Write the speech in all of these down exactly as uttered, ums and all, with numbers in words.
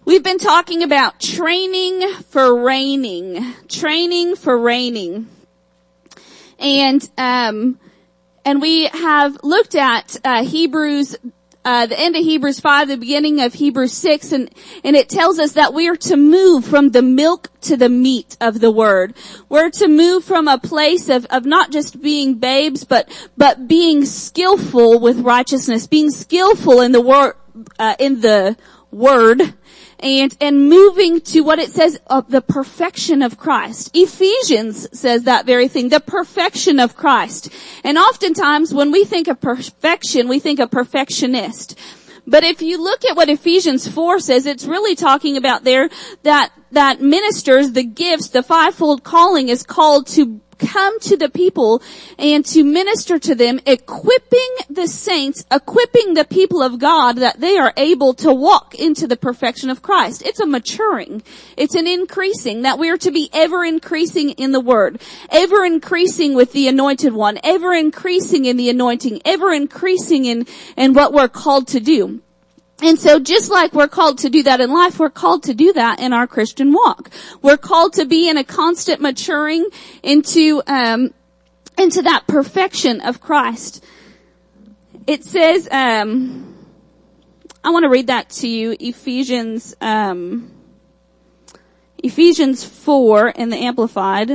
We've been talking about training for reigning, training for reigning. And, um, and we have looked at, uh, Hebrews, uh, the end of Hebrews five, the beginning of Hebrews six, and, and it tells us that we are to move from the milk to the meat of the word. We're to move from a place of, of not just being babes, but, but being skillful with righteousness, being skillful in the word, uh, in the word, and, and moving to what it says of the perfection of Christ. Ephesians says that very thing, the perfection of Christ. And oftentimes when we think of perfection, we think of perfectionist. But if you look at what Ephesians four says, it's really talking about there that, that ministers, the gifts, the fivefold calling is called to come to the people and to minister to them, equipping the saints, equipping the people of God that they are able to walk into the perfection of Christ. It's a maturing. It's an increasing, that we are to be ever increasing in the word, ever increasing with the anointed one, ever increasing in the anointing, ever increasing in, in what we're called to do. And so just like we're called to do that in life, we're called to do that in our Christian walk. We're called to be in a constant maturing into, um, into that perfection of Christ. It says, um, I want to read that to you, Ephesians, um, Ephesians four in the Amplified.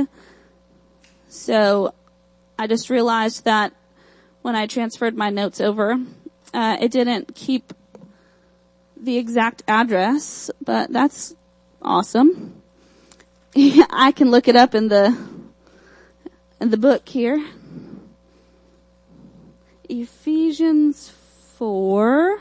So I just realized that when I transferred my notes over, uh, it didn't keep the exact address, but that's awesome. I can look it up in the in the book here. Ephesians four.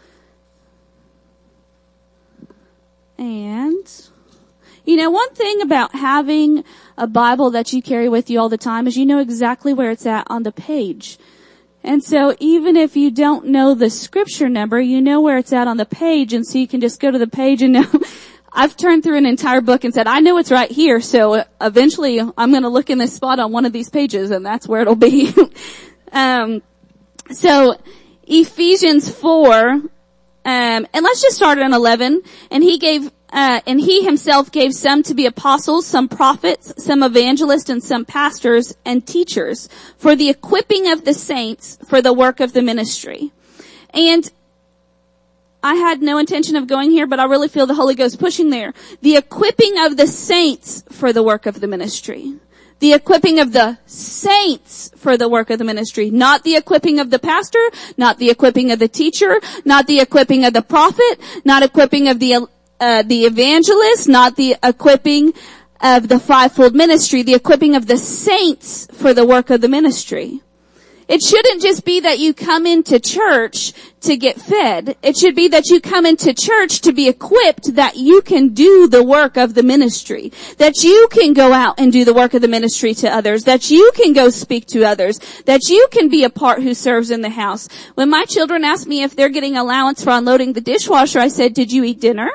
And you know, one thing about having a Bible that you carry with you all the time is you know exactly where it's at on the page. And so even if you don't know the scripture number, you know where it's at on the page, and so you can just go to the page and know. I've turned through an entire book and said, I know it's right here, so eventually I'm going to look in this spot on one of these pages, and that's where it'll be. um, so Ephesians four, um, and let's just start at eleven, and he gave Uh, and he himself gave some to be apostles, some prophets, some evangelists, and some pastors and teachers for the equipping of the saints for the work of the ministry. And I had no intention of going here, but I really feel the Holy Ghost pushing there. The equipping of the saints for the work of the ministry. The equipping of the saints for the work of the ministry. Not the equipping of the pastor, not the equipping of the teacher, not the equipping of the prophet, not equipping of the Uh, the evangelist, not the equipping of the fivefold ministry, the equipping of the saints for the work of the ministry. It shouldn't just be that you come into church to get fed. It should be that you come into church to be equipped that you can do the work of the ministry, that you can go out and do the work of the ministry to others, that you can go speak to others, that you can be a part who serves in the house. When my children ask me if they're getting allowance for unloading the dishwasher, I said, did you eat dinner?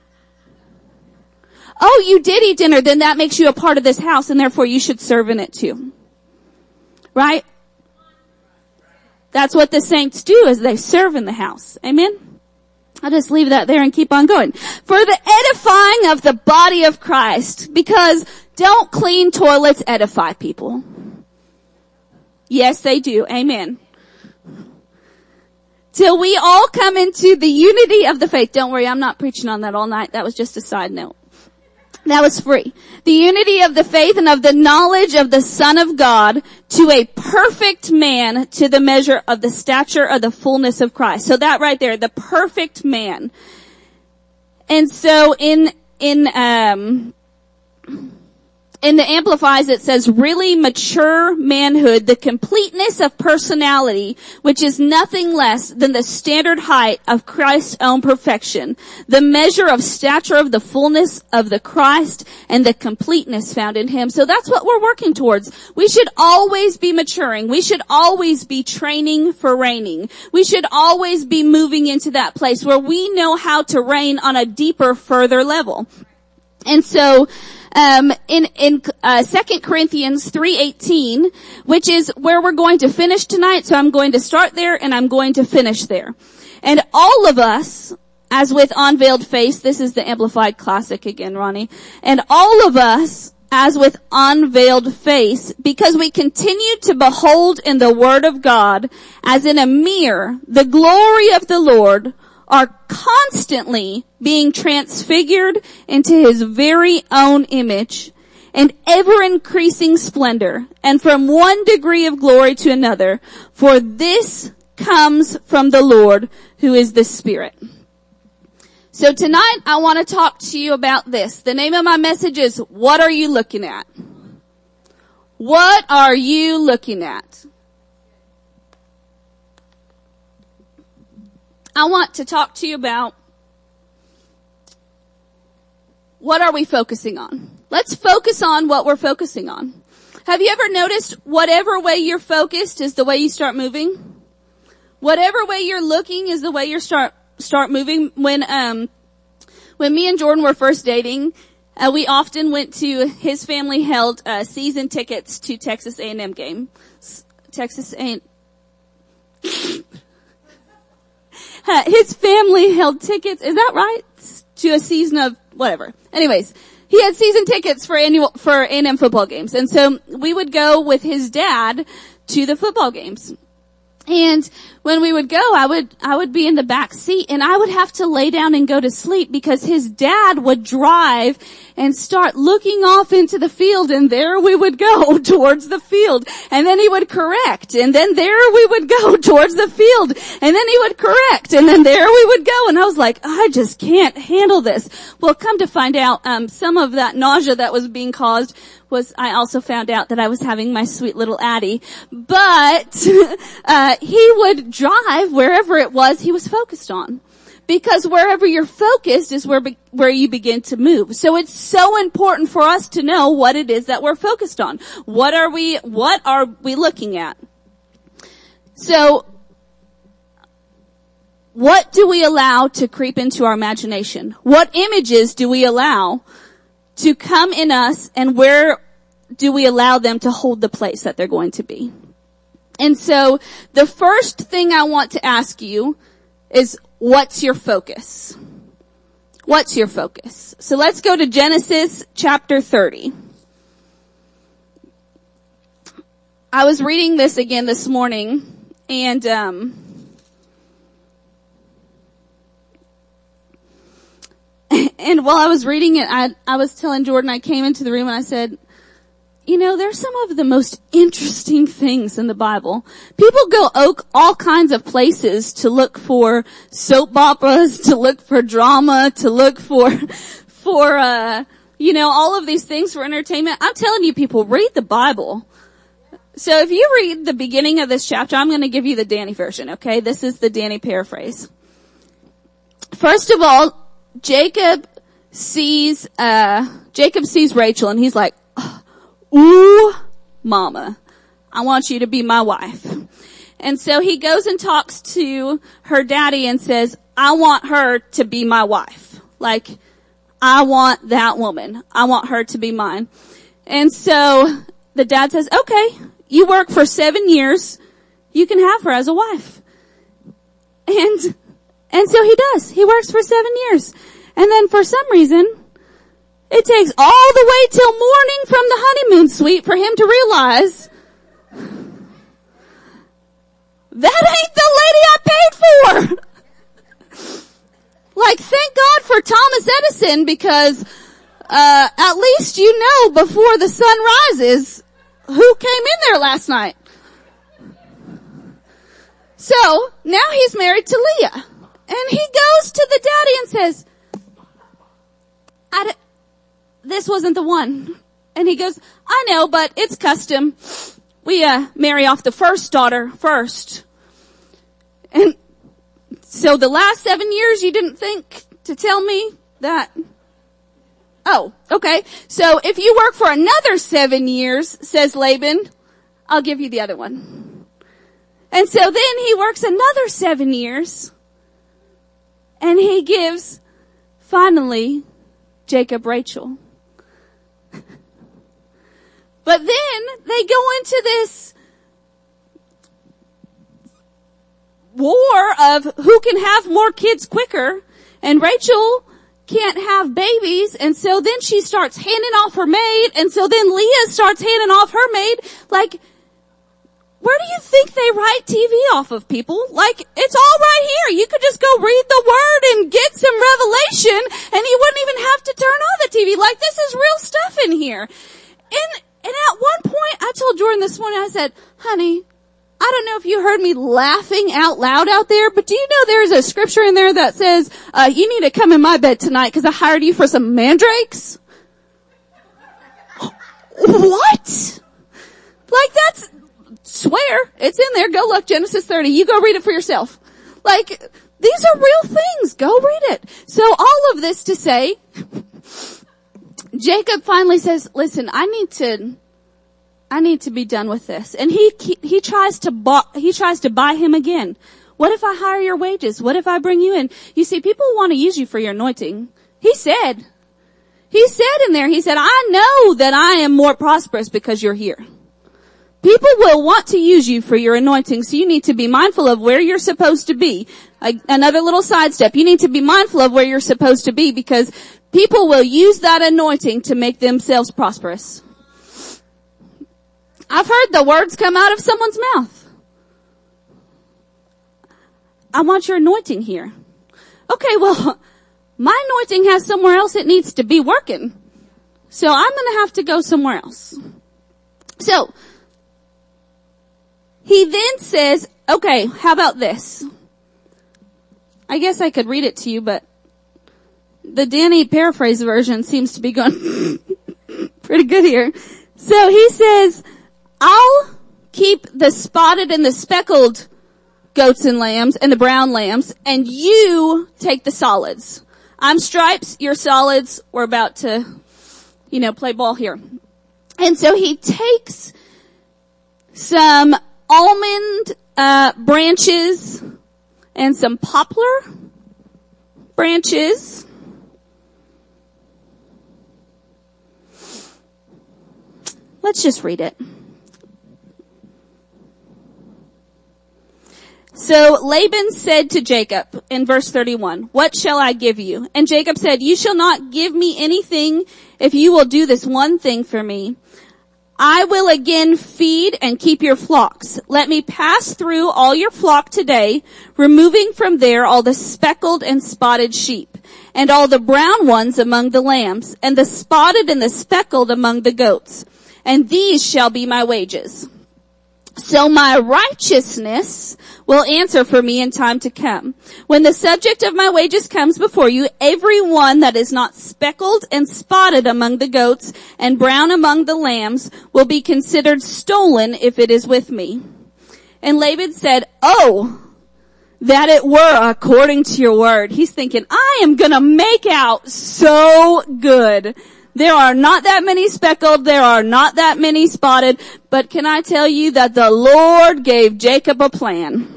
Oh, you did eat dinner, then that makes you a part of this house, and therefore you should serve in it too. Right? That's what the saints do, is they serve in the house. Amen? I'll just leave that there and keep on going. For the edifying of the body of Christ, because don't clean toilets edify people. Yes, they do. Amen. Till we all come into the unity of the faith. Don't worry, I'm not preaching on that all night. That was just a side note. That was free. The unity of the faith and of the knowledge of the Son of God, to a perfect man, to the measure of the stature of the fullness of Christ. So that right there, the perfect man. And so in, in, um, in the Amplifies it says, really mature manhood, the completeness of personality, which is nothing less than the standard height of Christ's own perfection, the measure of stature of the fullness of the Christ, and the completeness found in him. So that's what we're working towards. We should always be maturing. We should always be training for reigning. We should always be moving into that place where we know how to reign on a deeper, further level. And so, Um, in, in, uh, Second Corinthians three eighteen, which is where we're going to finish tonight. So I'm going to start there and I'm going to finish there. And all of us, as with unveiled face, this is the Amplified Classic again, Ronnie, and all of us, as with unveiled face, because we continue to behold in the Word of God, as in a mirror, the glory of the Lord, are constantly being transfigured into His very own image, and ever increasing splendor, and from one degree of glory to another, for this comes from the Lord, who is the Spirit. So tonight I want to talk to you about this. The name of my message is, what are you looking at? What are you looking at? I want to talk to you about, what are we focusing on? Let's focus on what we're focusing on. Have you ever noticed whatever way you're focused is the way you start moving? Whatever way you're looking is the way you start start moving. When um when me and Jordan were first dating, uh, we often went to, his family held uh, season tickets to Texas A and M game. S- Texas A and M uh, his family held tickets, is that right? To a season of whatever. Anyways, he had season tickets for annual, for A and M football games. And so we would go with his dad to the football games. And when we would go, I would, I would be in the back seat and I would have to lay down and go to sleep because his dad would drive and start looking off into the field, and there we would go towards the field. And then he would correct, and then there we would go towards the field, and then he would correct, and then there we would go. And I was like, I just can't handle this. Well, come to find out, um, some of that nausea that was being caused was, I also found out that I was having my sweet little Addie. But, uh, he would drive wherever it was he was focused on. Because wherever you're focused is where, be, where you begin to move. So it's so important for us to know what it is that we're focused on. What are we, what are we looking at? So, what do we allow to creep into our imagination? What images do we allow to come in us, and where do we allow them to hold the place that they're going to be? And so the first thing I want to ask you is, what's your focus? What's your focus? So let's go to Genesis chapter thirty. I was reading this again this morning, and um And while I was reading it, I, I was telling Jordan, I came into the room and I said, you know, there's some of the most interesting things in the Bible. People go oak, all kinds of places to look for soap operas, to look for drama, to look for, for, uh, you know, all of these things for entertainment. I'm telling you, people, read the Bible. So if you read the beginning of this chapter, I'm going to give you the Danny version, okay? This is the Danny paraphrase. First of all, Jacob sees, uh, Jacob sees Rachel, and he's like, ooh, mama, I want you to be my wife. And so he goes and talks to her daddy and says, I want her to be my wife. Like, I want that woman. I want her to be mine. And so the dad says, okay, you work for seven years. You can have her as a wife. And And so he does. He works for seven years. And then for some reason, it takes all the way till morning from the honeymoon suite for him to realize, that ain't the lady I paid for. Like, thank God for Thomas Edison, because, uh, at least you know before the sun rises who came in there last night. So, now he's married to Leah. And he goes to the daddy and says, I d- this wasn't the one. And he goes, I know, but it's custom. We, uh, marry off the first daughter first. And so the last seven years you didn't think to tell me that? Oh, okay. So if you work for another seven years, says Laban, I'll give you the other one. And so then he works another seven years. And he gives, finally, Jacob Rachel. But then they go into this war of who can have more kids quicker. And Rachel can't have babies, and so then she starts handing off her maid, and so then Leah starts handing off her maid. Like, where do you think they write T V off of, people? Like, it's all right here. You could just go read the word and get some revelation, and you wouldn't even have to turn on the T V. Like, this is real stuff in here. And, and at one point, I told Jordan this morning, I said, honey, I don't know if you heard me laughing out loud out there, but do you know there's a scripture in there that says, uh, you need to come in my bed tonight because I hired you for some mandrakes? What? Like, that's, swear, it's in there. Go look, Genesis thirty. You go read it for yourself. Like, these are real things. Go read it. So all of this to say, Jacob finally says, listen, I need to, I need to be done with this. And he, he, he tries to buy, he tries to buy him again. What if I hire your wages? What if I bring you in? You see, people want to use you for your anointing. He said, he said in there, he said, I know that I am more prosperous because you're here. People will want to use you for your anointing, so you need to be mindful of where you're supposed to be. I, another little sidestep. You need to be mindful of where you're supposed to be because people will use that anointing to make themselves prosperous. I've heard the words come out of someone's mouth. I want your anointing here. Okay, well, my anointing has somewhere else it needs to be working. So I'm going to have to go somewhere else. So, he then says, okay, how about this? I guess I could read it to you, but the Danny paraphrase version seems to be going pretty good here. So he says, I'll keep the spotted and the speckled goats and lambs and the brown lambs, and you take the solids. I'm stripes, you're solids. We're about to, you know, play ball here. And so he takes some almond uh branches and some poplar branches. Let's just read it. So Laban said to Jacob in verse thirty-one, what shall I give you? And Jacob said, you shall not give me anything if you will do this one thing for me. I will again feed and keep your flocks. Let me pass through all your flock today, removing from there all the speckled and spotted sheep, and all the brown ones among the lambs, and the spotted and the speckled among the goats. And these shall be my wages. So my righteousness will answer for me in time to come. When the subject of my wages comes before you, every one that is not speckled and spotted among the goats and brown among the lambs will be considered stolen if it is with me. And Laban said, oh, that it were according to your word. He's thinking, I am gonna make out so good. There are not that many speckled, there are not that many spotted, but can I tell you that the Lord gave Jacob a plan?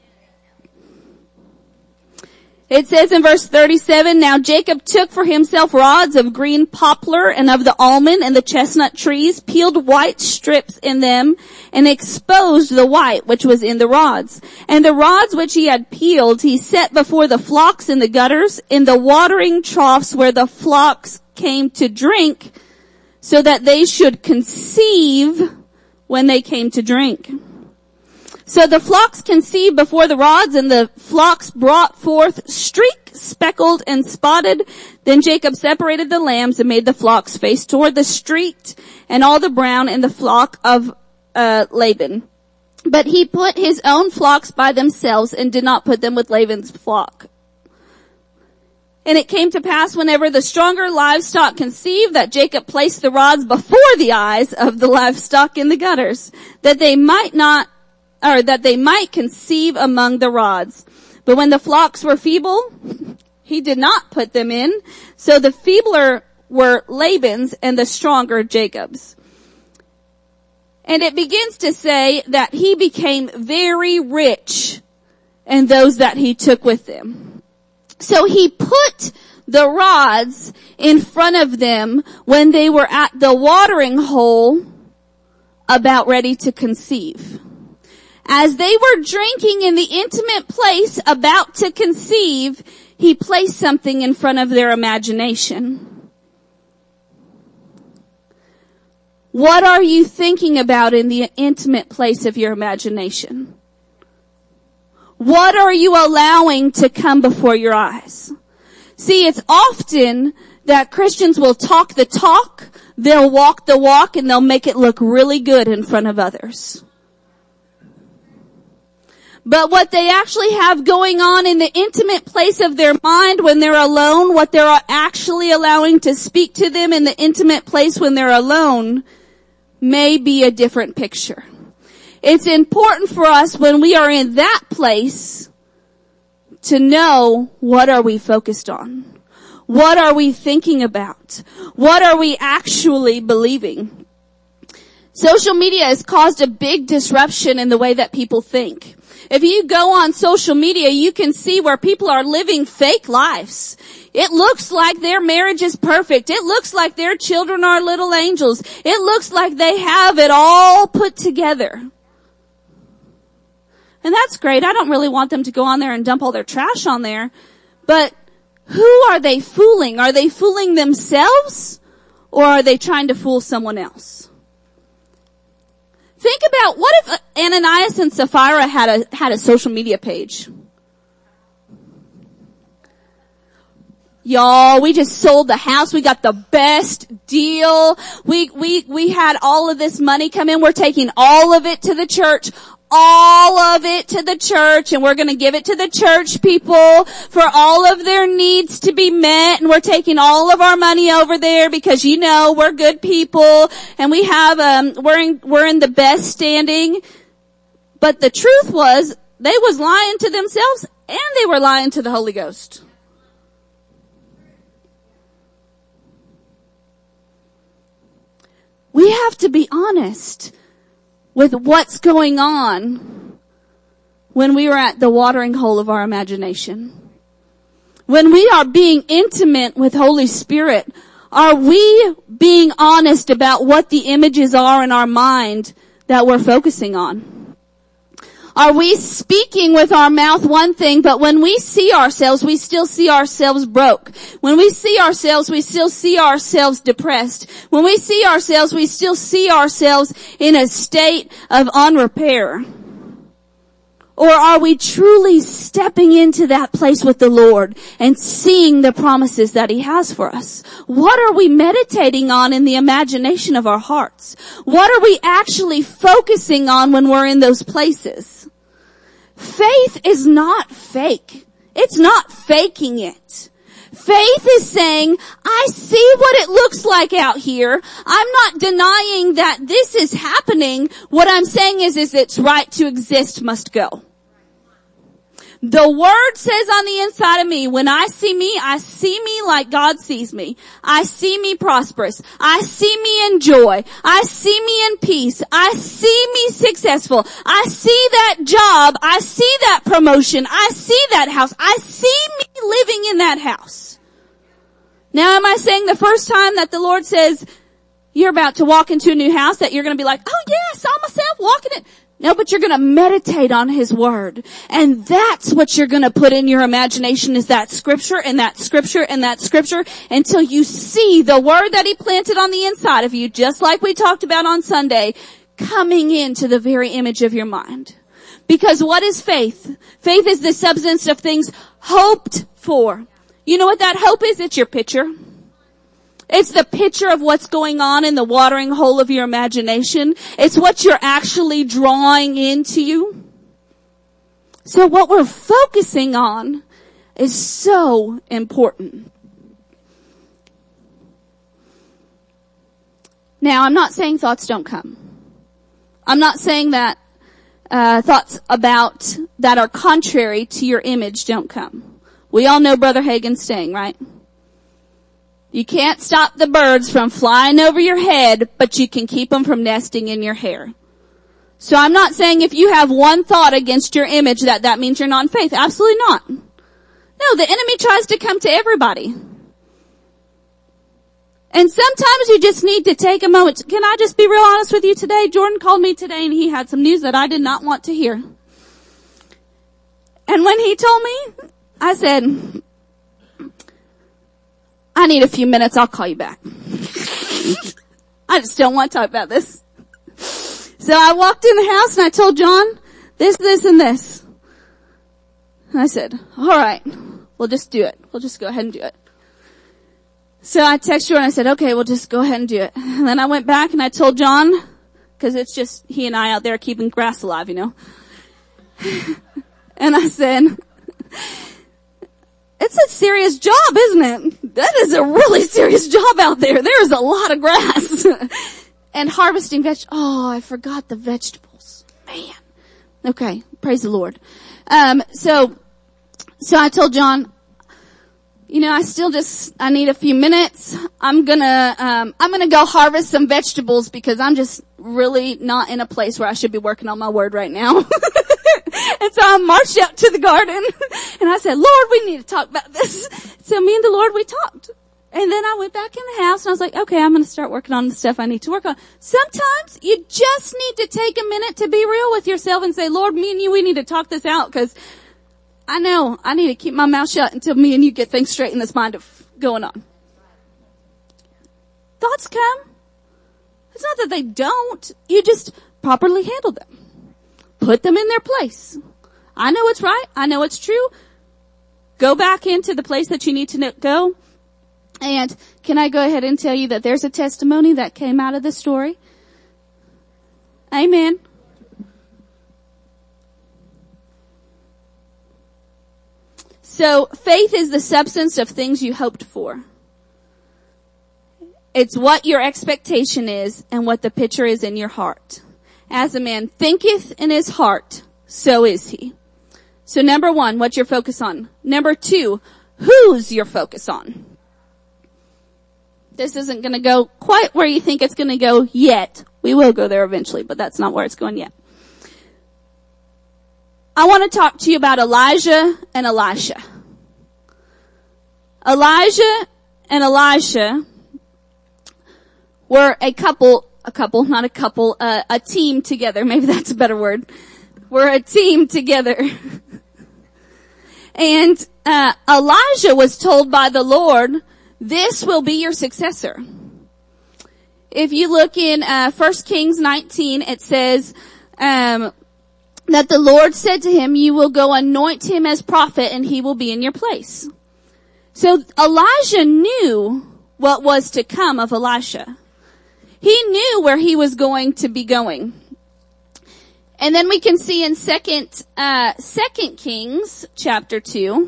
It says in verse thirty-seven, now Jacob took for himself rods of green poplar and of the almond and the chestnut trees, peeled white strips in them, and exposed the white which was in the rods. And the rods which he had peeled he set before the flocks in the gutters, in the watering troughs where the flocks came to drink, so that they should conceive when they came to drink. So the flocks conceived before the rods, and the flocks brought forth streaked, speckled, and spotted. Then Jacob separated the lambs and made the flocks face toward the streaked, and all the brown in the flock of uh Laban. But he put his own flocks by themselves and did not put them with Laban's flock. And it came to pass whenever the stronger livestock conceived that Jacob placed the rods before the eyes of the livestock in the gutters, that they might not, or that they might conceive among the rods. But when the flocks were feeble, he did not put them in. So the feebler were Laban's and the stronger Jacob's. And it begins to say that he became very rich in those that he took with them. So he put the rods in front of them when they were at the watering hole about ready to conceive. As they were drinking in the intimate place about to conceive, he placed something in front of their imagination. What are you thinking about in the intimate place of your imagination? What are you allowing to come before your eyes? See, it's often that Christians will talk the talk, they'll walk the walk, and they'll make it look really good in front of others. But what they actually have going on in the intimate place of their mind when they're alone, what they're actually allowing to speak to them in the intimate place when they're alone, may be a different picture. It's important for us when we are in that place to know, what are we focused on? What are we thinking about? What are we actually believing? Social media has caused a big disruption in the way that people think. If you go on social media, you can see where people are living fake lives. It looks like their marriage is perfect. It looks like their children are little angels. It looks like they have it all put together. And that's great. I don't really want them to go on there and dump all their trash on there. But who are they fooling? Are they fooling themselves, or are they trying to fool someone else? Think about, what if Ananias and Sapphira had a, had a social media page? Y'all, we just sold the house. We got the best deal. We, we, we had all of this money come in. We're taking all of it to the church. All of it to the church, and we're going to give it to the church people for all of their needs to be met, and we're taking all of our money over there because, you know, we're good people, and we have, um, we're in, we're in the best standing. But the truth was, they was lying to themselves, and they were lying to the Holy Ghost. We have to be honest with what's going on when we are at the watering hole of our imagination. When we are being intimate with Holy Spirit, are we being honest about what the images are in our mind that we're focusing on? Are we speaking with our mouth one thing, but when we see ourselves, we still see ourselves broke? When we see ourselves, we still see ourselves depressed. When we see ourselves, we still see ourselves in a state of unrepair. Or are we truly stepping into that place with the Lord and seeing the promises that He has for us? What are we meditating on in the imagination of our hearts? What are we actually focusing on when we're in those places? Faith is not fake. It's not faking it. Faith is saying, I see what it looks like out here. I'm not denying that this is happening. What I'm saying is, is its right to exist must go. The Word says on the inside of me, when I see me, I see me like God sees me. I see me prosperous. I see me in joy. I see me in peace. I see me successful. I see that job. I see that promotion. I see that house. I see me living in that house. Now, am I saying the first time that the Lord says you're about to walk into a new house that you're going to be like, oh yeah, I saw myself walking it? No, but you're going to meditate on His Word. And that's what you're going to put in your imagination, is that scripture and that scripture and that scripture, until you see the Word that He planted on the inside of you, just like we talked about on Sunday, coming into the very image of your mind. Because what is faith? Faith is the substance of things hoped for. You know what that hope is? It's your picture. It's the picture of what's going on in the watering hole of your imagination. It's what you're actually drawing into you. So what we're focusing on is so important. Now, I'm not saying thoughts don't come. I'm not saying that uh thoughts about that are contrary to your image don't come. We all know Brother Hagin's saying, right? You can't stop the birds from flying over your head, but you can keep them from nesting in your hair. So I'm not saying if you have one thought against your image that that means you're not in faith. Absolutely not. No, the enemy tries to come to everybody. And sometimes you just need to take a moment. Can I just be real honest with you today? Jordan called me today and he had some news that I did not want to hear. And when he told me, I said, I need a few minutes. I'll call you back. I just don't want to talk about this. So I walked in the house and I told John this, this, and this. And I said, all right, we'll just do it. We'll just go ahead and do it. So I texted her and I said, okay, we'll just go ahead and do it. And then I went back and I told John, cause it's just he and I out there keeping grass alive, you know. And I said, it's a serious job, isn't it? That is a really serious job out there. There's a lot of grass. And harvesting veg, oh, I forgot the vegetables. Man. Okay. Praise the Lord. Um, so, so I told John, you know, I still just, I need a few minutes. I'm gonna, um, I'm gonna go harvest some vegetables because I'm just really not in a place where I should be working on my word right now. And so I marched out to the garden and I said, Lord, we need to talk about this. So me and the Lord, we talked. And then I went back in the house and I was like, okay, I'm going to start working on the stuff I need to work on. Sometimes you just need to take a minute to be real with yourself and say, Lord, me and you, we need to talk this out because I know I need to keep my mouth shut until me and you get things straight in this mind of going on. Thoughts come. It's not that they don't. You just properly handle them. Put them in their place. I know it's right. I know it's true. Go back into the place that you need to go. And can I go ahead and tell you that there's a testimony that came out of this story? Amen. So faith is the substance of things you hoped for. It's what your expectation is and what the picture is in your heart. As a man thinketh in his heart, so is he. So number one, what's your focus on? Number two, who's your focus on? This isn't going to go quite where you think it's going to go yet. We will go there eventually, but that's not where it's going yet. I want to talk to you about Elijah and Elisha. Elijah and Elisha were a couple, a couple, not a couple, uh, a team together. Maybe that's a better word. We're a team together. And uh, Elijah was told by the Lord, this will be your successor. If you look in uh, First Kings nineteen, it says um that the Lord said to him, you will go anoint him as prophet and he will be in your place. So Elijah knew what was to come of Elisha. He knew where he was going to be going. And then we can see in second, uh, second Kings chapter two.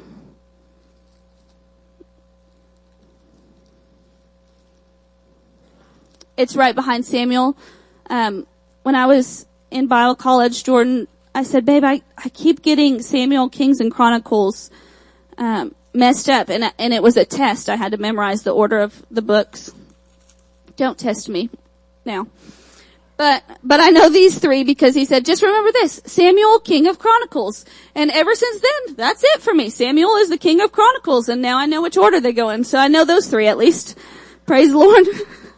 It's right behind Samuel. Um, when I was in Bible college, Jordan, I said, babe, I, I keep getting Samuel, Kings, and Chronicles, um, messed up. And, and it was a test. I had to memorize the order of the books. Don't test me now. But, but I know these three because he said, just remember this, Samuel, King of Chronicles. And ever since then, that's it for me. Samuel is the King of Chronicles. And now I know which order they go in. So I know those three at least. Praise the Lord.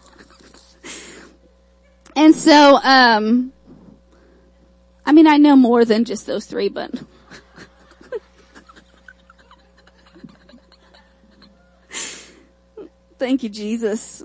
And so, um, I mean, I know more than just those three, but thank you, Jesus.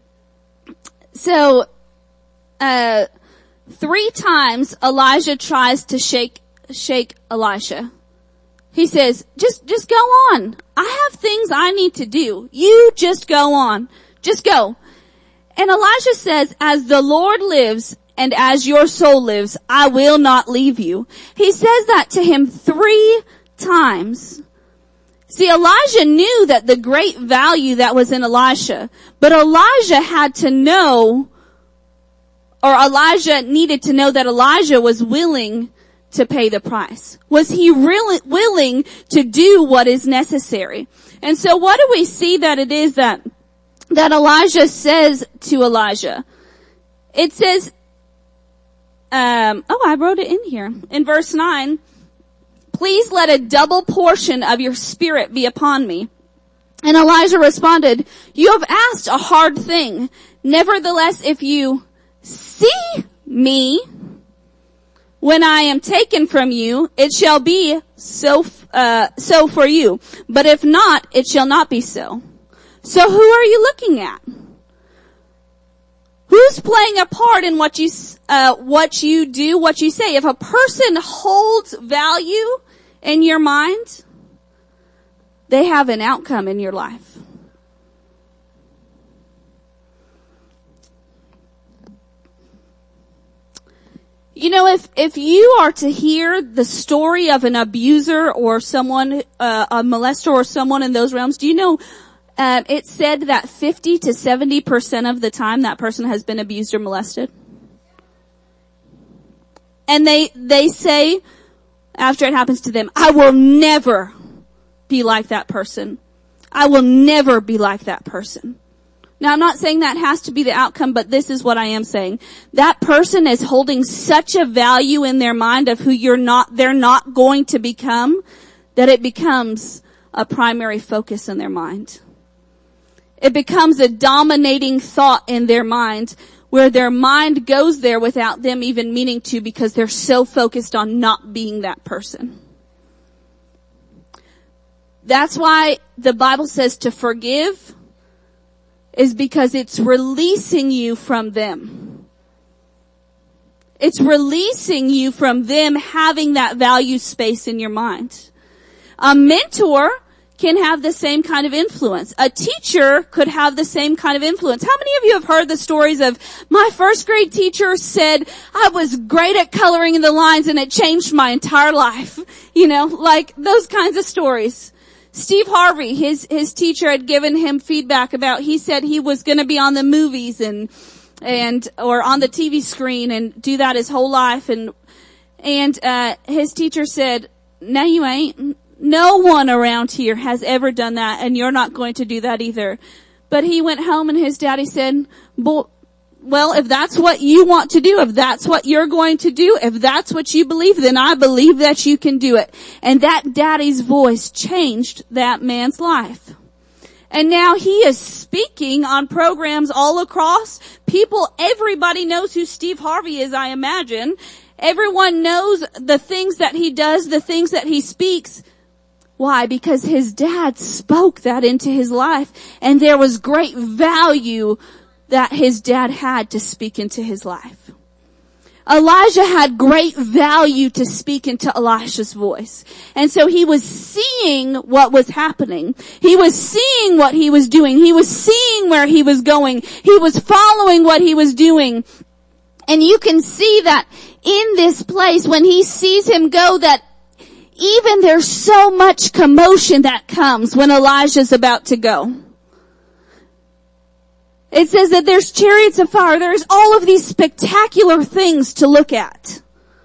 So, uh, three times Elijah tries to shake, shake Elisha. He says, just, just go on. I have things I need to do. You just go on. Just go. And Elijah says, as the Lord lives and as your soul lives, I will not leave you. He says that to him three times. See, Elijah knew that the great value that was in Elisha, but Elijah had to know, or Elijah needed to know that Elijah was willing to pay the price. Was he really willing to do what is necessary? And so what do we see that it is that, that Elijah says to Elijah? It says, um, oh, I wrote it in here. In verse nine, please let a double portion of your spirit be upon me. And Elijah responded, you have asked a hard thing. Nevertheless, if you see me when I am taken from you, it shall be so, uh, so for you. But if not, it shall not be so. So who are you looking at? Who's playing a part in what you, uh, what you do, what you say? If a person holds value in your mind, they have an outcome in your life. You know, if, if you are to hear the story of an abuser or someone, uh, a molester or someone in those realms, do you know, uh, it said that fifty to seventy percent of the time that person has been abused or molested? And they, they say, after it happens to them, I will never be like that person. I will never be like that person. Now, I'm not saying that has to be the outcome, but this is what I am saying. That person is holding such a value in their mind of who you're not, they're not going to become, that it becomes a primary focus in their mind. It becomes a dominating thought in their mind, where their mind goes there without them even meaning to, because they're so focused on not being that person. That's why the Bible says to forgive is because it's releasing you from them. It's releasing you from them having that value space in your mind. A mentor can have the same kind of influence. A teacher could have the same kind of influence. How many of you have heard the stories of, my first grade teacher said I was great at coloring in the lines and it changed my entire life? You know, like those kinds of stories. Steve Harvey, his, his teacher had given him feedback about, he said he was going to be on the movies and, and, or on the T V screen and do that his whole life. And, and, uh, his teacher said, no, you ain't. No one around here has ever done that, and you're not going to do that either. But he went home and his daddy said, well, if that's what you want to do, if that's what you're going to do, if that's what you believe, then I believe that you can do it. And that daddy's voice changed that man's life. And now he is speaking on programs all across. People, everybody knows who Steve Harvey is, I imagine. Everyone knows the things that he does, the things that he speaks. Why? Because his dad spoke that into his life, and there was great value that his dad had to speak into his life. Elijah had great value to speak into Elisha's voice. And so he was seeing what was happening. He was seeing what he was doing. He was seeing where he was going. He was following what he was doing. And you can see that in this place, when he sees him go, that even there's so much commotion that comes when Elijah's about to go. It says that there's chariots of fire. There's all of these spectacular things to look at.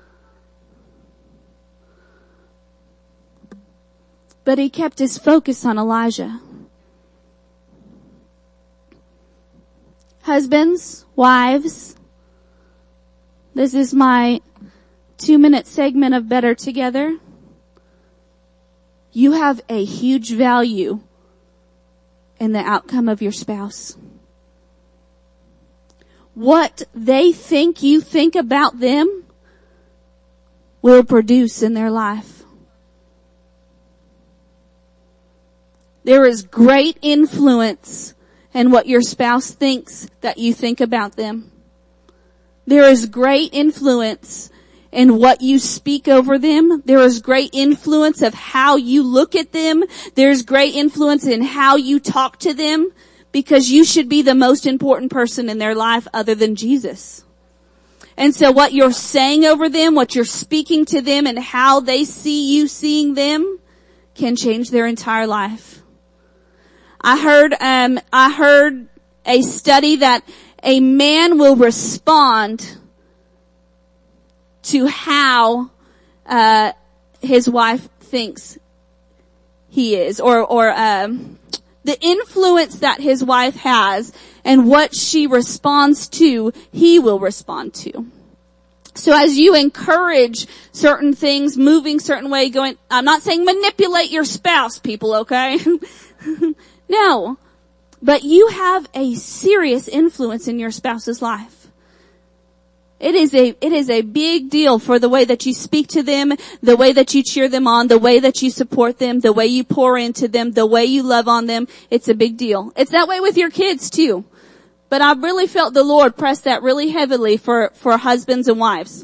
But he kept his focus on Elijah. Husbands, wives, this is my two-minute segment of Better Together. You have a huge value in the outcome of your spouse. What they think you think about them will produce in their life. There is great influence in what your spouse thinks that you think about them. There is great influence in what you speak over them. There is great influence of how you look at them. There's great influence in how you talk to them, because you should be the most important person in their life other than Jesus. And so what you're saying over them, what you're speaking to them, and how they see you seeing them can change their entire life. I heard, um, I heard a study that a man will respond to how, uh, his wife thinks he is, or, or, um, the influence that his wife has and what she responds to, he will respond to. So as you encourage certain things, moving certain way, going, I'm not saying manipulate your spouse, people, okay? No. But you have a serious influence in your spouse's life. It is a, it is a big deal for the way that you speak to them, the way that you cheer them on, the way that you support them, the way you pour into them, the way you love on them. It's a big deal. It's that way with your kids too. But I really felt the Lord press that really heavily for, for husbands and wives.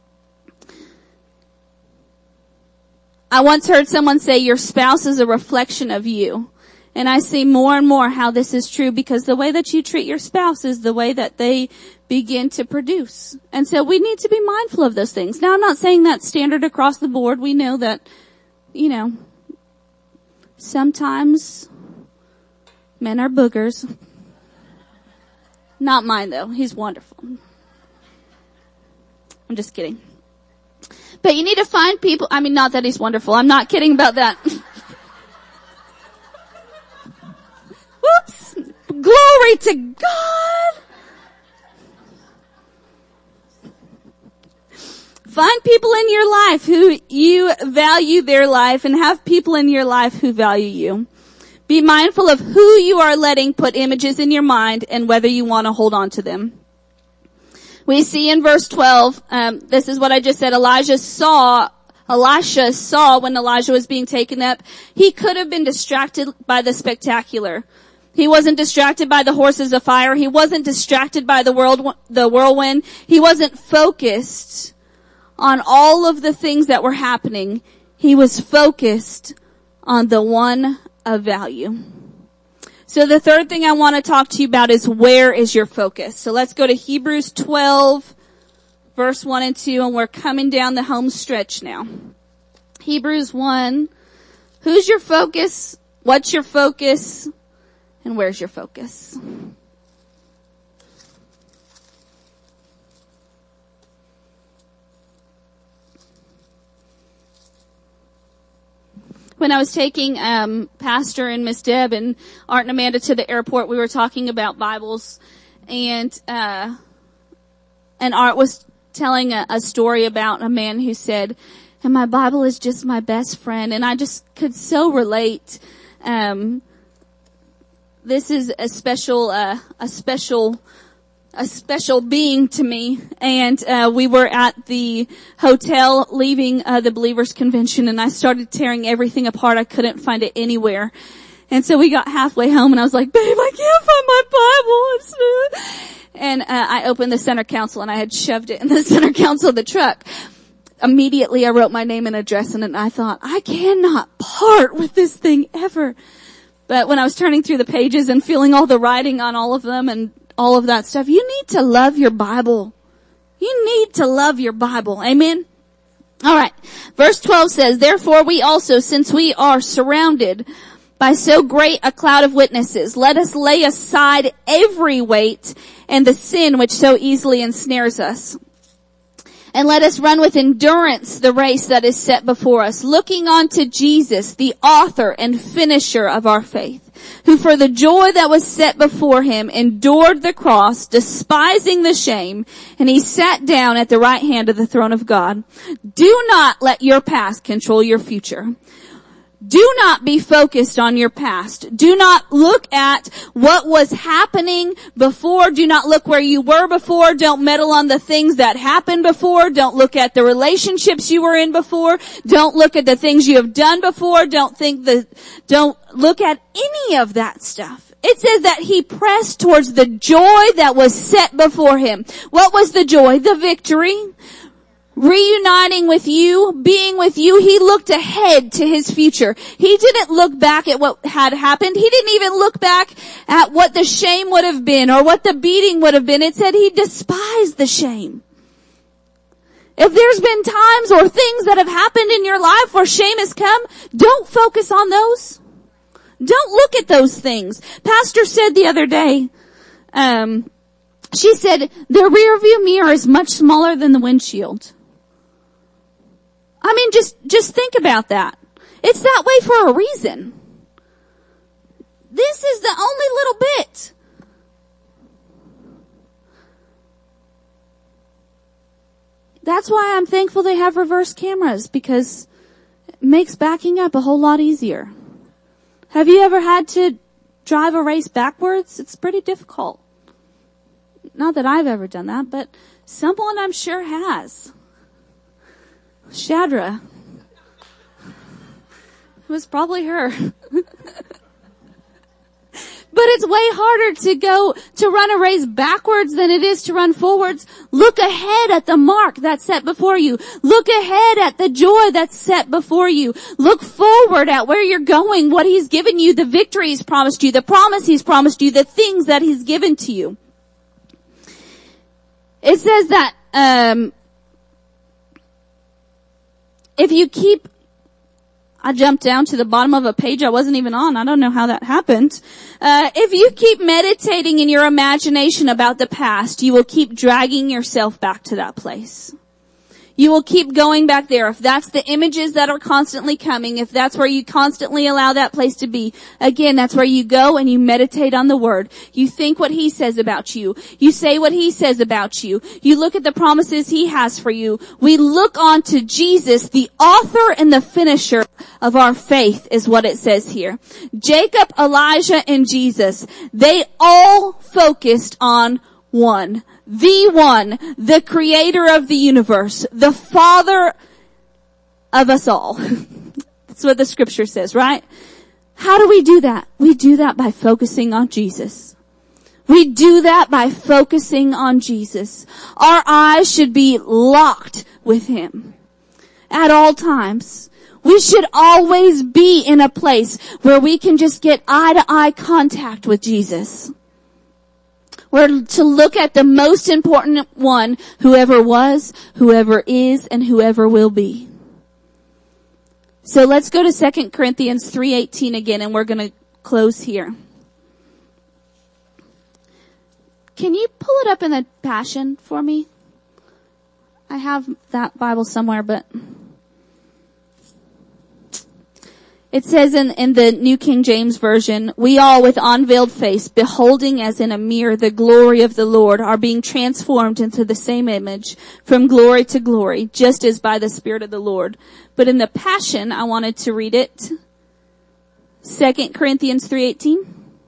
I once heard someone say your spouse is a reflection of you. And I see more and more how this is true, because the way that you treat your spouse is the way that they begin to produce. And so we need to be mindful of those things. Now, I'm not saying that's standard across the board. We know that, you know, sometimes men are boogers. Not mine, though. He's wonderful. I'm just kidding. But you need to find people. I mean, not that he's wonderful. I'm not kidding about that. Whoops. Glory to God. Find people in your life who you value their life, and have people in your life who value you. Be mindful of who you are letting put images in your mind and whether you want to hold on to them. We see in verse twelve, um, this is what I just said, Elijah saw Elisha saw when Elijah was being taken up. He could have been distracted by the spectacular. He wasn't distracted by the horses of fire. He wasn't distracted by the world, the whirlwind. He wasn't focused on all of the things that were happening. He was focused on the one of value. So the third thing I want to talk to you about is, where is your focus? So let's go to Hebrews twelve, verse one and two, and we're coming down the home stretch now. Hebrews one. Who's your focus? What's your focus? And where's your focus? When I was taking um Pastor and Miss Deb and Art and Amanda to the airport, we were talking about Bibles, and uh and Art was telling a, a story about a man who said, and my Bible is just my best friend. And I just could so relate. Um This is a special, uh, a special, a special being to me. And, uh, we were at the hotel leaving, uh, the Believers Convention, and I started tearing everything apart. I couldn't find it anywhere. And so we got halfway home and I was like, babe, I can't find my Bible. And, uh, I opened the center console and I had shoved it in the center console of the truck. Immediately I wrote my name and address in it, and I thought, I cannot part with this thing ever. But when I was turning through the pages and feeling all the writing on all of them and all of that stuff, you need to love your Bible. You need to love your Bible. Amen? All right. Verse twelve says, therefore we also, since we are surrounded by so great a cloud of witnesses, let us lay aside every weight and the sin which so easily ensnares us. And let us run with endurance the race that is set before us, looking unto Jesus, the author and finisher of our faith, who for the joy that was set before him endured the cross, despising the shame, and he sat down at the right hand of the throne of God. Do not let your past control your future. Do not be focused on your past. Do not look at what was happening before. Do not look where you were before. Don't meddle on the things that happened before. Don't look at the relationships you were in before. Don't look at the things you have done before. Don't think the, don't look at any of that stuff. It says that he pressed towards the joy that was set before him. What was the joy? The victory. Reuniting with you, being with you. He looked ahead to his future. He didn't look back at what had happened. He didn't even look back at what the shame would have been or what the beating would have been. It said he despised the shame. If there's been times or things that have happened in your life where shame has come, don't focus on those. Don't look at those things. Pastor said the other day, um, she said, the rear view mirror is much smaller than the windshield. I mean, just, just think about that. It's that way for a reason. This is the only little bit. That's why I'm thankful they have reverse cameras, because it makes backing up a whole lot easier. Have you ever had to drive a race backwards? It's pretty difficult. Not that I've ever done that, but someone I'm sure has. Shadra. It was probably her. But it's way harder to go, to run a race backwards than it is to run forwards. Look ahead at the mark that's set before you. Look ahead at the joy that's set before you. Look forward at where you're going, what He's given you, the victory He's promised you, the promise He's promised you, the things that He's given to you. It says that, um, if you keep, I jumped down to the bottom of a page I wasn't even on. I don't know how that happened. Uh, if you keep meditating in your imagination about the past, you will keep dragging yourself back to that place. You will keep going back there. If that's the images that are constantly coming, if that's where you constantly allow that place to be, again, that's where you go and you meditate on the Word. You think what He says about you. You say what He says about you. You look at the promises He has for you. We look on to Jesus, the author and the finisher of our faith, is what it says here. Jacob, Elijah, and Jesus, they all focused on one. The one, the creator of the universe, the Father of us all. That's what the scripture says, right? How do we do that? We do that by focusing on Jesus. We do that by focusing on Jesus. Our eyes should be locked with Him at all times. We should always be in a place where we can just get eye-to-eye contact with Jesus. We're to look at the most important one, whoever was, whoever is, and whoever will be. So let's go to Second Corinthians three eighteen again, and we're going to close here. Can you pull it up in the Passion for me? I have that Bible somewhere, but it says in, in the New King James Version, we all with unveiled face, beholding as in a mirror the glory of the Lord, are being transformed into the same image from glory to glory, just as by the Spirit of the Lord. But in the Passion, I wanted to read it. Second Corinthians three eighteen.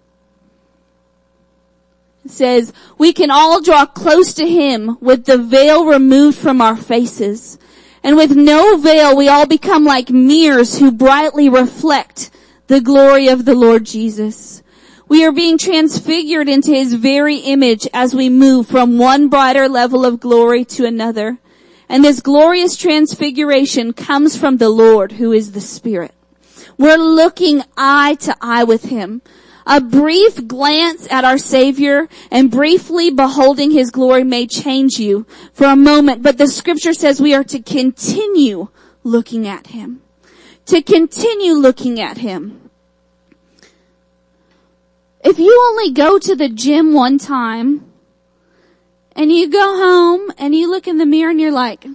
It says, we can all draw close to Him with the veil removed from our faces. And with no veil, we all become like mirrors who brightly reflect the glory of the Lord Jesus. We are being transfigured into His very image as we move from one brighter level of glory to another. And this glorious transfiguration comes from the Lord, who is the Spirit. We're looking eye to eye with Him. A brief glance at our Savior and briefly beholding His glory may change you for a moment, but the scripture says we are to continue looking at Him. To continue looking at Him. If you only go to the gym one time and you go home and you look in the mirror and you're like,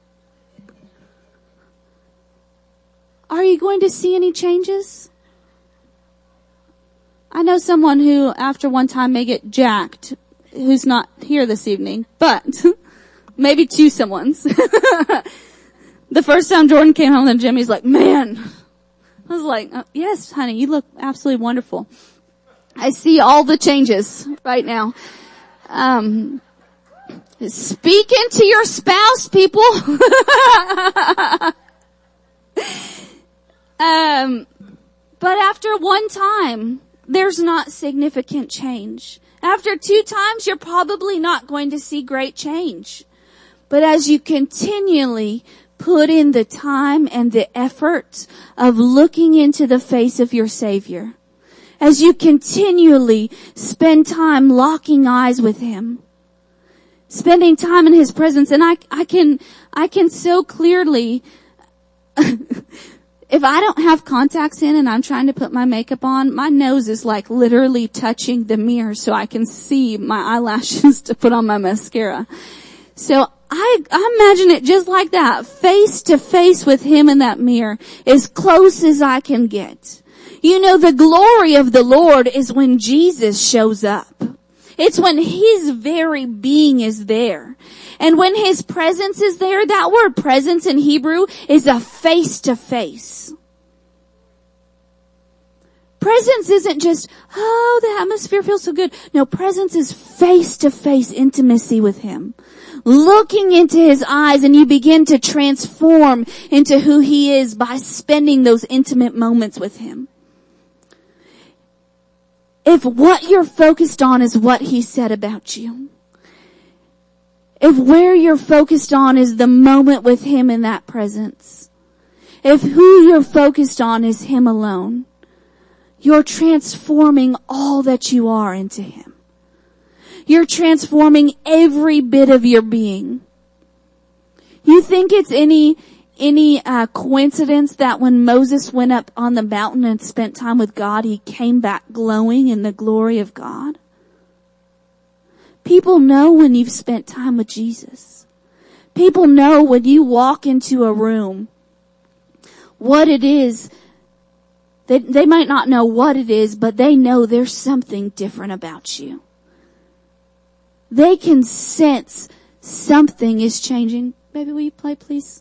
are you going to see any changes? I know someone who, after one time, may get jacked, who's not here this evening, but maybe two someones. The first time Jordan came home from the gym, he's like, man. I was like, oh, yes, honey, you look absolutely wonderful. I see all the changes right now. Um, speak into your spouse, people. um, but after one time, there's not significant change. After two times, you're probably not going to see great change. But as you continually put in the time and the effort of looking into the face of your Savior, as you continually spend time locking eyes with Him, spending time in His presence, and I, I can, I can so clearly if I don't have contacts in and I'm trying to put my makeup on, my nose is like literally touching the mirror so I can see my eyelashes to put on my mascara. So I, I imagine it just like that, face to face with Him in that mirror, as close as I can get. You know, the glory of the Lord is when Jesus shows up. It's when His very being is there. And when His presence is there, that word presence in Hebrew is a face to face. Presence isn't just, oh, the atmosphere feels so good. No, presence is face-to-face intimacy with him. Looking into his eyes, and you begin to transform into who he is by spending those intimate moments with him. If what you're focused on is what he said about you, if where you're focused on is the moment with him in that presence, if who you're focused on is him alone, you're transforming all that you are into him. You're transforming every bit of your being. You think it's any, any, uh, coincidence that when Moses went up on the mountain and spent time with God, he came back glowing in the glory of God? People know when you've spent time with Jesus. People know when you walk into a room what it is. They, they might not know what it is, but they know there's something different about you. They can sense something is changing. Baby, will you play, please?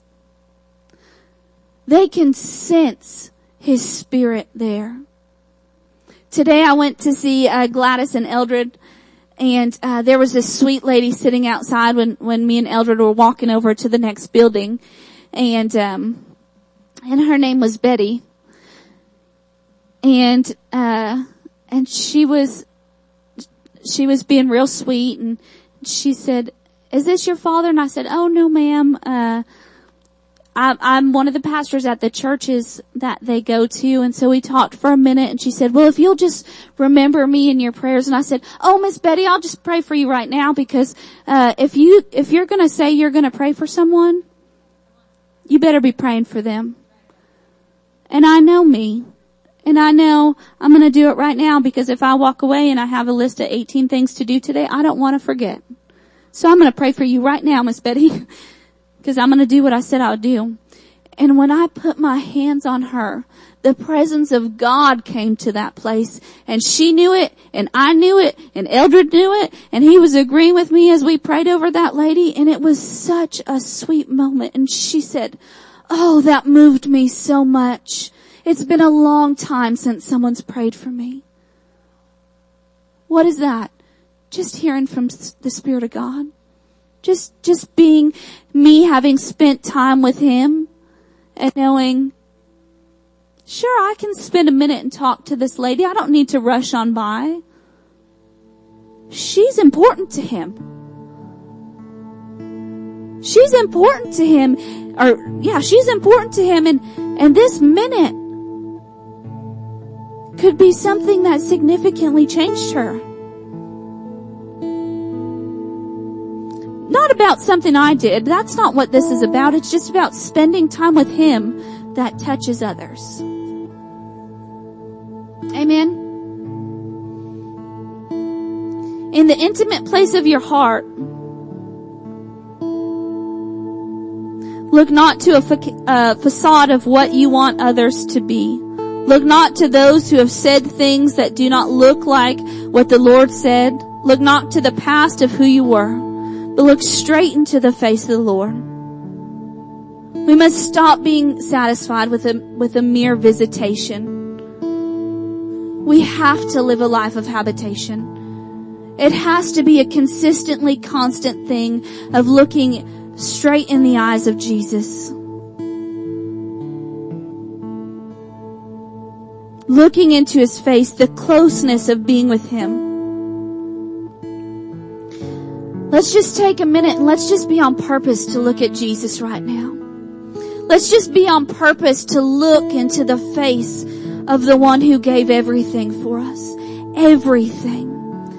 They can sense his spirit there. Today I went to see uh, Gladys and Eldred, and uh, there was this sweet lady sitting outside when, when me and Eldred were walking over to the next building, and um, and her name was Betty. And, uh, and she was, she was being real sweet, and she said, is this your father? And I said, oh no ma'am, uh, I, I'm one of the pastors at the churches that they go to. And so we talked for a minute, and she said, well, if you'll just remember me in your prayers. And I said, oh Miss Betty, I'll just pray for you right now, because, uh, if you, if you're gonna say you're gonna pray for someone, you better be praying for them. And I know me. And I know I'm going to do it right now, because if I walk away and I have a list of eighteen things to do today, I don't want to forget. So I'm going to pray for you right now, Miss Betty, because I'm going to do what I said I would do. And when I put my hands on her, the presence of God came to that place, and she knew it, and I knew it, and Eldred knew it, and he was agreeing with me as we prayed over that lady, and it was such a sweet moment. And she said, oh, that moved me so much. It's been a long time since someone's prayed for me. What is that? Just hearing from the Spirit of God. Just, just being me, having spent time with him and knowing, sure, I can spend a minute and talk to this lady. I don't need to rush on by. She's important to him. She's important to him. Or, yeah, she's important to him. And, and this minute could be something that significantly changed her. Not about something I did. That's not what this is about. It's just about spending time with him that touches others. Amen. In the intimate place of your heart, look not to a fa- uh, facade of what you want others to be. Look not to those who have said things that do not look like what the Lord said. Look not to the past of who you were, but look straight into the face of the Lord. We must stop being satisfied with a, with a mere visitation. We have to live a life of habitation. It has to be a consistently constant thing of looking straight in the eyes of Jesus. Looking into his face, the closeness of being with him. Let's just take a minute and let's just be on purpose to look at Jesus right now. Let's just be on purpose to look into the face of the one who gave everything for us. Everything.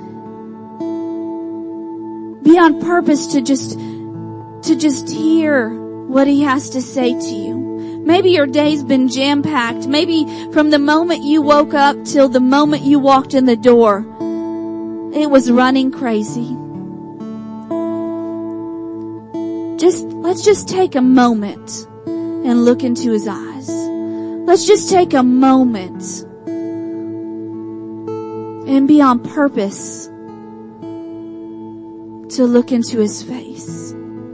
Be on purpose to just, to just hear what he has to say to you. Maybe your day's been jam-packed. Maybe from the moment you woke up till the moment you walked in the door, it was running crazy. Just, let's just take a moment and look into his eyes. Let's just take a moment and be on purpose to look into his face.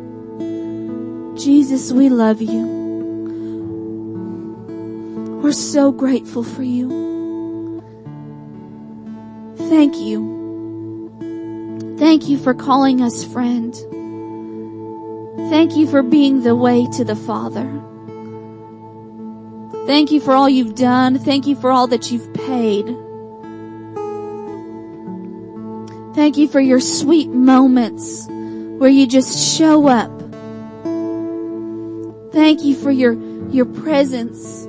Jesus, we love you. We're so grateful for you. thank you. Thank you for calling us friend. Thank you for being the way to the Father. Thank you for all you've done. Thank you for all that you've paid. Thank you for your sweet moments where you just show up. Thank you for your, your presence.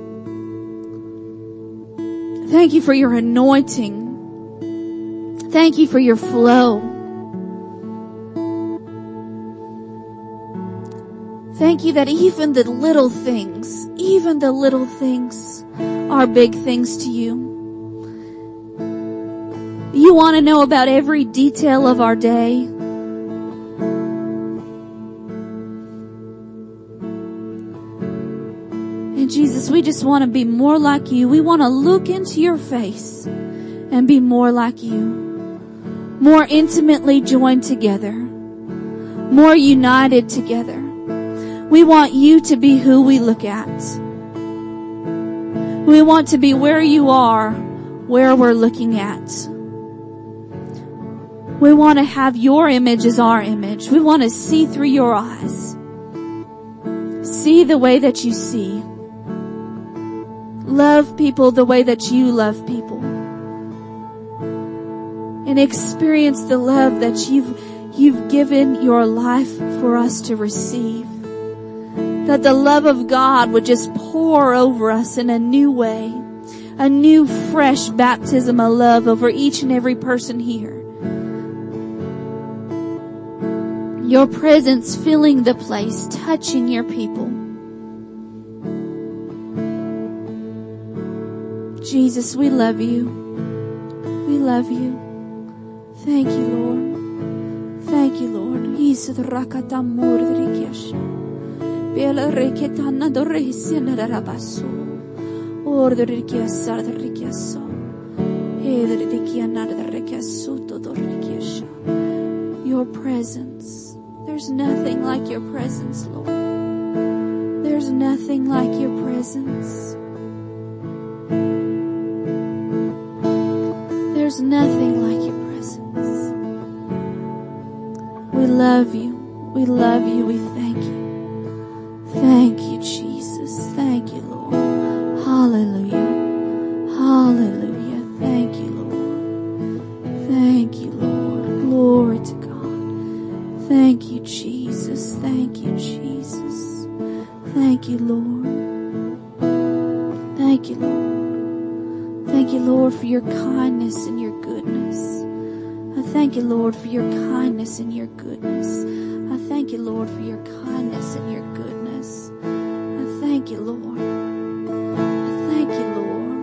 Thank you for your anointing. Thank you for your flow. Thank you that even the little things, even the little things are big things to you. You want to know about every detail of our day. And Jesus, we just want to be more like you. We want to look into your face and be more like you. More intimately joined together. More united together. We want you to be who we look at. We want to be where you are, where we're looking at. We want to have your image as our image. We want to see through your eyes. See the way that you see. Love people the way that you love people. And experience the love that you've, you've given your life for us to receive. That the love of God would just pour over us in a new way. A new fresh baptism of love over each and every person here. Your presence filling the place, touching your people. Jesus, we love you. We love you. Thank you, Lord. Thank you, Lord. Bela reketana do reisena rabaso. Order rikiasa the rikiaso. Eder rikiana the rikiasuto do rikiasha. Your presence. There's nothing like your presence, Lord. There's nothing like your presence. There's nothing like your presence. We love you. We love you. We thank you. Thank you, Jesus. Thank you, Lord. Hallelujah. Hallelujah. Thank you, Lord. Thank you, Lord. Glory to God. Thank you, Jesus. Thank you, Jesus. Thank you, Lord. Thank you, Lord. Thank you, Lord, for your kindness and your goodness. I thank you, Lord, for your kindness and your goodness. I thank you, Lord, for your kindness and your goodness. I thank you, Lord. I thank you, Lord.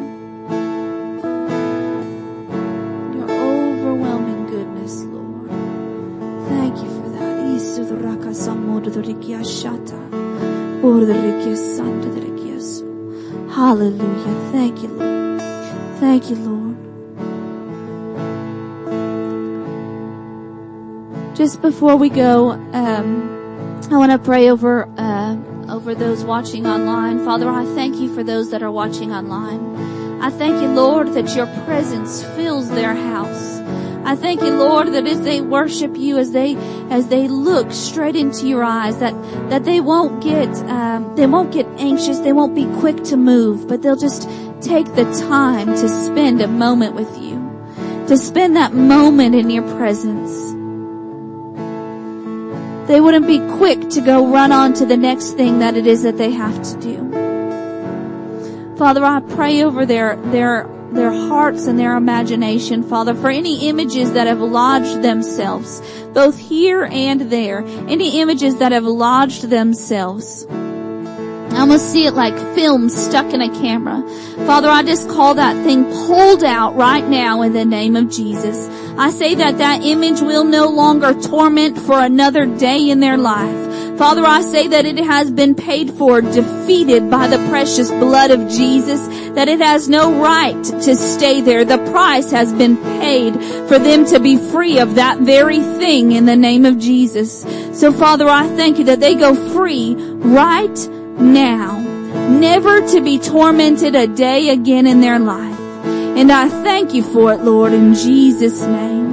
Your overwhelming goodness, Lord. Thank you for that. Hallelujah. Thank you, Lord. Thank you, Lord. Just before we go, um, I want to pray over uh, over those watching online. Father, I thank you for those that are watching online. I thank you, Lord, that your presence fills their house. I thank you, Lord, that as they worship you, as they as they look straight into your eyes, that that they won't get um, they won't get anxious, they won't be quick to move, but they'll just take the time to spend a moment with you, to spend that moment in your presence. They wouldn't be quick to go run on to the next thing that it is that they have to do. Father, I pray over their their their hearts and their imagination, Father, for any images that have lodged themselves, both here and there, any images that have lodged themselves. I almost see it like film stuck in a camera. Father, I just call that thing pulled out right now in the name of Jesus. I say that that image will no longer torment for another day in their life. Father, I say that it has been paid for, defeated by the precious blood of Jesus, that it has no right to stay there. The price has been paid for them to be free of that very thing in the name of Jesus. So Father, I thank you that they go free right now, never to be tormented a day again in their life. And I thank you for it, Lord, in Jesus' name.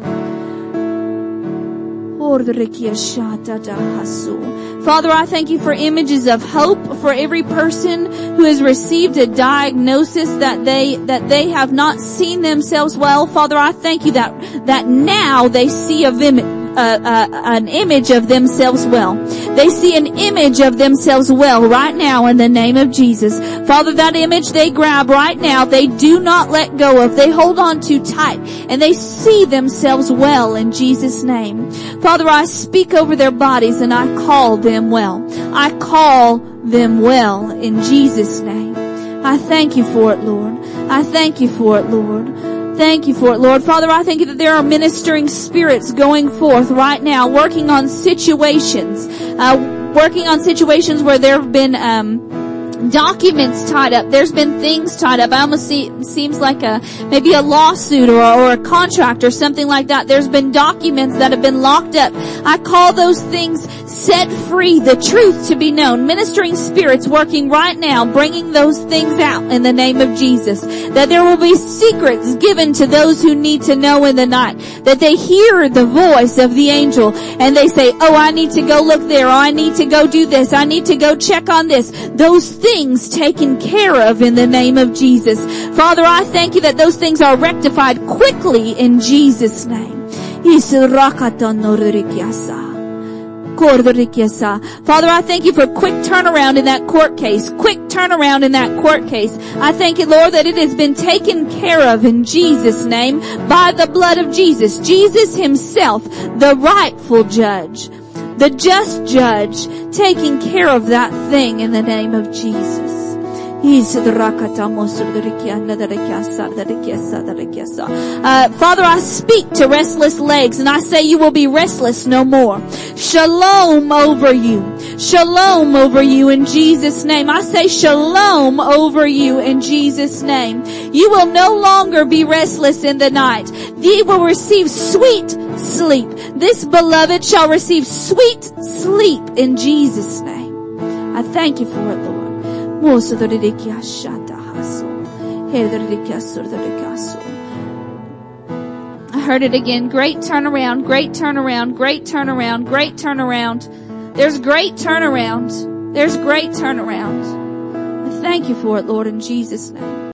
Father, I thank you for images of hope for every person who has received a diagnosis that they, that they have not seen themselves well. Father, I thank you that, that now they see a vim- Uh, uh, an image of themselves well. They see an image of themselves well right now in the name of Jesus. Father, that image they grab right now, they do not let go of. They hold on too tight and they see themselves well in Jesus' name. Father, I speak over their bodies and I call them well. I call them well in Jesus' name. I thank you for it, Lord. I thank you for it, Lord. Thank you for it, Lord. Father, I thank you that there are ministering spirits going forth right now, working on situations, uh, working on situations where there have been, um, documents tied up. There's been things tied up. I almost see, it seems like a, maybe a lawsuit or, or a contract or something like that. There's been documents that have been locked up. I call those things set free, the truth to be known. Ministering spirits working right now, bringing those things out in the name of Jesus. That there will be secrets given to those who need to know in the night. That they hear the voice of the angel and they say, oh, I need to go look there. Oh, I need to go do this. I need to go check on this. Those things taken care of in the name of Jesus. Father, I thank you that those things are rectified quickly in Jesus' name. Father, I thank you for quick turnaround in that court case. Quick turnaround in that court case. I thank you, Lord, that it has been taken care of in Jesus' name by the blood of Jesus. Jesus himself, the rightful judge, the just judge, taking care of that thing in the name of Jesus. Uh, Father, I speak to restless legs and I say you will be restless no more. Shalom over you. Shalom over you in Jesus' name. I say shalom over you in Jesus' name. You will no longer be restless in the night. Ye will receive sweet sleep. This beloved shall receive sweet sleep in Jesus' name. I thank you for it, Lord. I heard it again. Great turnaround, great turnaround, great turnaround, great turnaround. There's great turnaround. There's great turnaround. I thank you for it, Lord, in Jesus' name.